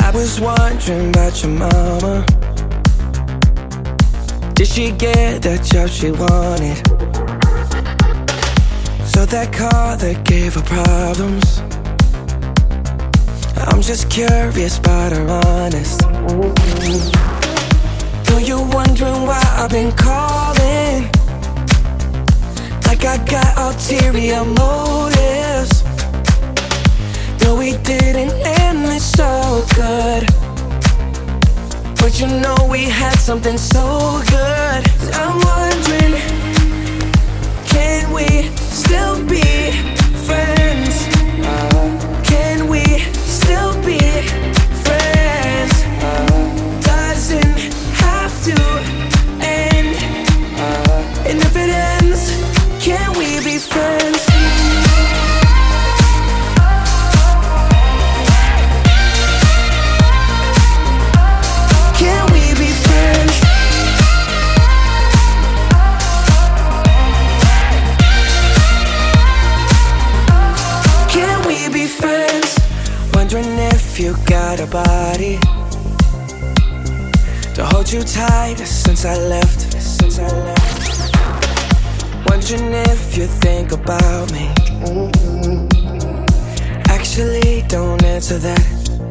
I was wondering about your mama. Did she get that job she wanted? So that car that gave her problems. I'm just curious about her honest. Though you're wondering why I've been calling, like I got ulterior motives. Though we didn't end it so good, but you know we had something so good. I'm wondering, can we still be friends? Can we still be friends? Doesn't have to end. And if it ends, can we be friends? Can we be friends? Can we be friends? Wondering if you got a body to hold you tight since I left. Wondering if you think about me. Actually, don't answer that.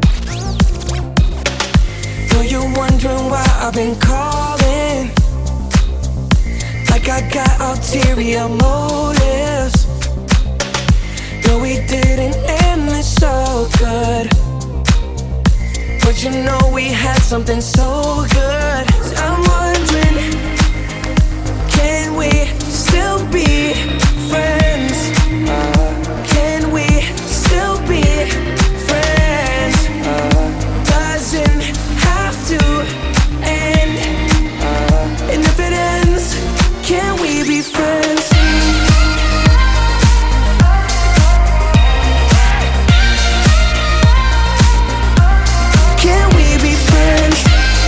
Though you're wondering why I've been calling, like I got ulterior motives. Though we didn't end it so good, but you know we had something so good. I'm wondering, can we still be friends? Can we still be friends? Doesn't have to end. And if it ends, can we be friends? Can we be friends?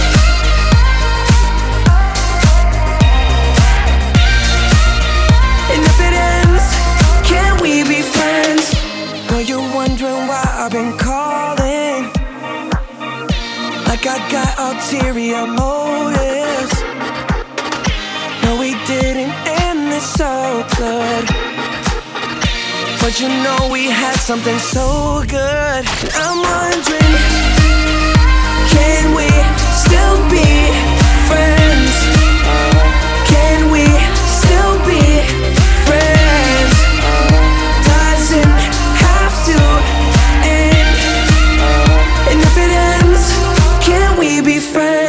And if it ends, can we be friends? Well, you're wondering why I've been calling, like I got ulterior motives. No, we didn't end it so good, but you know we had something so good. I'm wondering, can we still be friends? Can we still be friends? Doesn't have to end. And if it ends, can we be friends?